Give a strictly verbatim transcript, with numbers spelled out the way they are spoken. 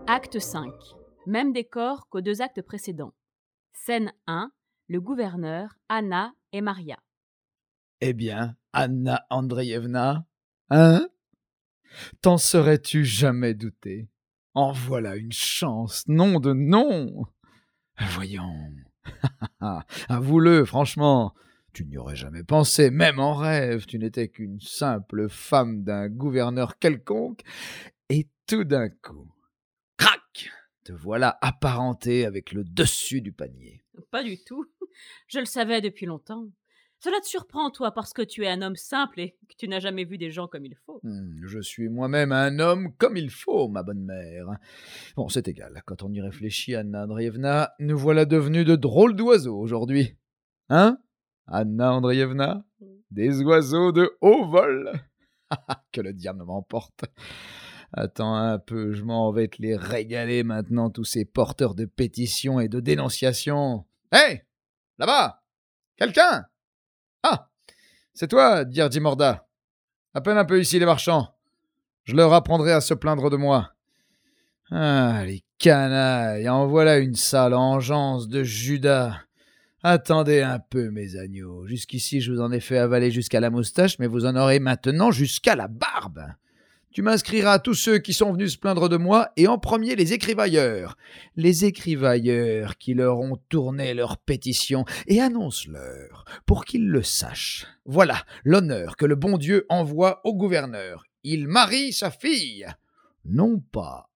Acte cinq. Même décor qu'aux deux actes précédents. Scène un. Le gouverneur, Anna et Maria. Eh bien, Anna Andreevna, hein? T'en serais-tu jamais douté? En voilà une chance, nom de nom! Voyons, avoue-le, franchement, tu n'y aurais jamais pensé, même en rêve, tu n'étais qu'une simple femme d'un gouverneur quelconque, et tout d'un coup, crac! Te voilà apparentée avec le dessus du panier. Pas du tout. Je le savais depuis longtemps. Cela te surprend, toi, parce que tu es un homme simple et que tu n'as jamais vu des gens comme il faut. Hmm, je suis moi-même un homme comme il faut, ma bonne mère. Bon, c'est égal, quand on y réfléchit, Anna Andreevna, nous voilà devenus de drôles d'oiseaux aujourd'hui. Hein, Anna Andreevna? Des oiseaux de haut vol. Que le diable m'emporte. Attends un peu, je m'en vais te les régaler maintenant, tous ces porteurs de pétitions et de dénonciations. Hé, hey, là-bas, quelqu'un? Ah, c'est toi, Dierdi Morda. Appelle un peu ici les marchands. Je leur apprendrai à se plaindre de moi. Ah, les canailles, en voilà une sale engeance de Judas. Attendez un peu, mes agneaux. Jusqu'ici, je vous en ai fait avaler jusqu'à la moustache, mais vous en aurez maintenant jusqu'à la barbe. Tu m'inscriras tous ceux qui sont venus se plaindre de moi, et en premier les écrivailleurs. Les écrivailleurs qui leur ont tourné leur pétition, et annonce-leur, pour qu'ils le sachent. Voilà l'honneur que le bon Dieu envoie au gouverneur. Il marie sa fille, non pas